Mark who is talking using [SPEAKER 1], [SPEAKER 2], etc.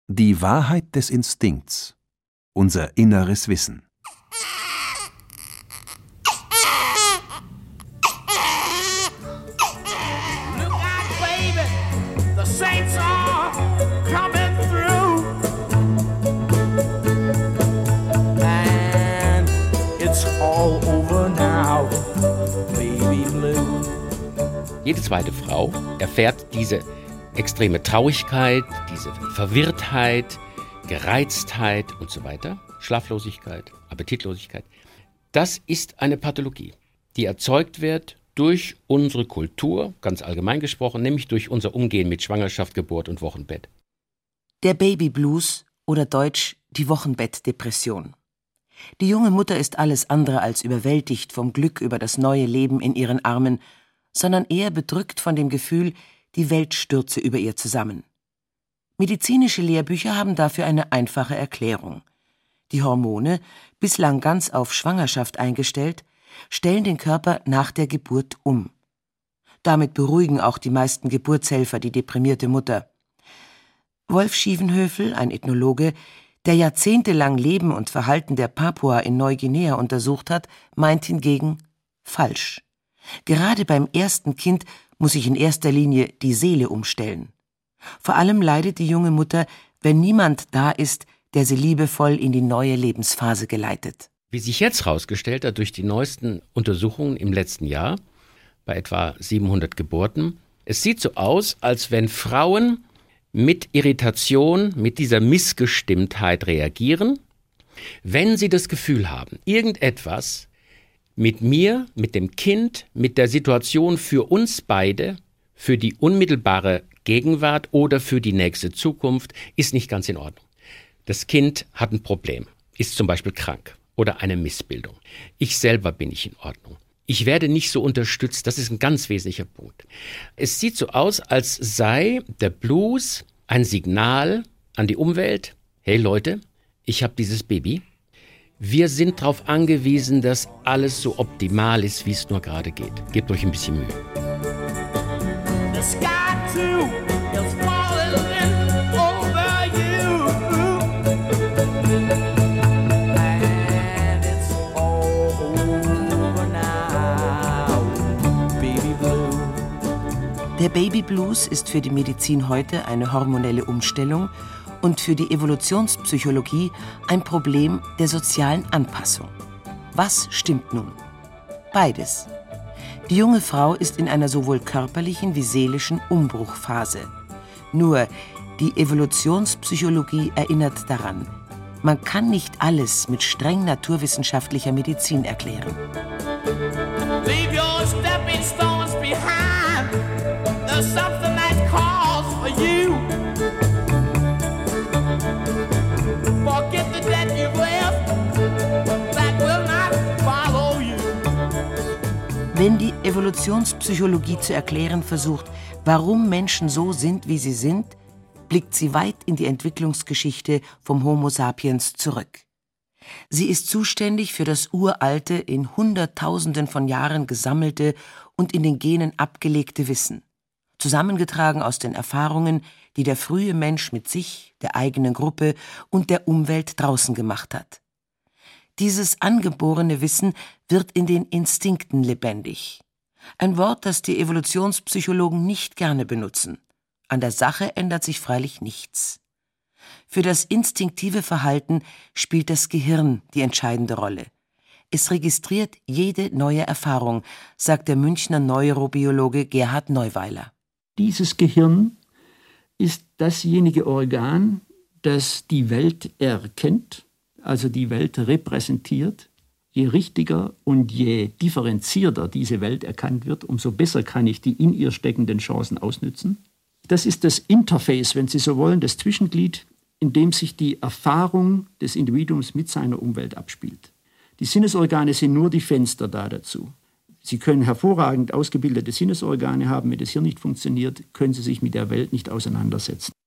[SPEAKER 1] Die Wahrheit des Instinkts. Unser inneres Wissen.
[SPEAKER 2] Look out, baby, the saints are coming through. And it's all over now, baby blue.
[SPEAKER 3] Jede zweite Frau erfährt diese extreme Traurigkeit, diese Verwirrtheit, Gereiztheit und so weiter, Schlaflosigkeit, Appetitlosigkeit. Das ist eine Pathologie, die erzeugt wird durch unsere Kultur, ganz allgemein gesprochen, nämlich durch unser Umgehen mit Schwangerschaft, Geburt und Wochenbett.
[SPEAKER 4] Der Babyblues oder deutsch die Wochenbettdepression. Die junge Mutter ist alles andere als überwältigt vom Glück über das neue Leben in ihren Armen, sondern eher bedrückt von dem Gefühl, die Welt stürze über ihr zusammen. Medizinische Lehrbücher haben dafür eine einfache Erklärung. Die Hormone, bislang ganz auf Schwangerschaft eingestellt, stellen den Körper nach der Geburt um. Damit beruhigen auch die meisten Geburtshelfer die deprimierte Mutter. Wolf Schievenhöfel, ein Ethnologe, der jahrzehntelang Leben und Verhalten der Papua in Neuguinea untersucht hat, meint hingegen falsch. Gerade beim ersten Kind muss sich in erster Linie die Seele umstellen. Vor allem leidet die junge Mutter, wenn niemand da ist, der sie liebevoll in die neue Lebensphase geleitet.
[SPEAKER 3] Wie sich jetzt herausgestellt hat durch die neuesten Untersuchungen im letzten Jahr, bei etwa 700 Geburten, es sieht so aus, als wenn Frauen mit Irritation, mit dieser Missgestimmtheit reagieren, wenn sie das Gefühl haben, irgendetwas mit mir, mit dem Kind, mit der Situation für uns beide, für die unmittelbare Gegenwart oder für die nächste Zukunft ist nicht ganz in Ordnung. Das Kind hat ein Problem, ist zum Beispiel krank oder eine Missbildung. Ich selber bin nicht in Ordnung. Ich werde nicht so unterstützt, das ist ein ganz wesentlicher Punkt. Es sieht so aus, als sei der Blues ein Signal an die Umwelt. Hey Leute, ich habe dieses Baby. Wir sind darauf angewiesen, dass alles so optimal ist, wie es nur gerade geht. Gebt euch ein bisschen Mühe.
[SPEAKER 2] The sky too is falling over you, and it's all over now, baby blue.
[SPEAKER 4] Der Babyblues ist für die Medizin heute eine hormonelle Umstellung und für die Evolutionspsychologie ein Problem der sozialen Anpassung. Was stimmt nun? Beides. Die junge Frau ist in einer sowohl körperlichen wie seelischen Umbruchphase. Nur die Evolutionspsychologie erinnert daran, man kann nicht alles mit streng naturwissenschaftlicher Medizin erklären.
[SPEAKER 2] Leave your stepping stones behind. There's something that calls for you. Forget the debt you've left. That will not follow you.
[SPEAKER 4] Wenn die Evolutionspsychologie zu erklären versucht, warum Menschen so sind, wie sie sind, blickt sie weit in die Entwicklungsgeschichte vom Homo sapiens zurück. Sie ist zuständig für das uralte, in Hunderttausenden von Jahren gesammelte und in den Genen abgelegte Wissen, zusammengetragen aus den Erfahrungen, die der frühe Mensch mit sich, der eigenen Gruppe und der Umwelt draußen gemacht hat. Dieses angeborene Wissen wird in den Instinkten lebendig. Ein Wort, das die Evolutionspsychologen nicht gerne benutzen. An der Sache ändert sich freilich nichts. Für das instinktive Verhalten spielt das Gehirn die entscheidende Rolle. Es registriert jede neue Erfahrung, sagt der Münchner Neurobiologe Gerhard Neuweiler.
[SPEAKER 5] Dieses Gehirn ist dasjenige Organ, das die Welt erkennt, also die Welt repräsentiert. Je richtiger und je differenzierter diese Welt erkannt wird, umso besser kann ich die in ihr steckenden Chancen ausnützen. Das ist das Interface, wenn Sie so wollen, das Zwischenglied, in dem sich die Erfahrung des Individuums mit seiner Umwelt abspielt. Die Sinnesorgane sind nur die Fenster dazu. Sie können hervorragend ausgebildete Sinnesorgane haben, wenn das Hirn nicht funktioniert, können Sie sich mit der Welt nicht auseinandersetzen.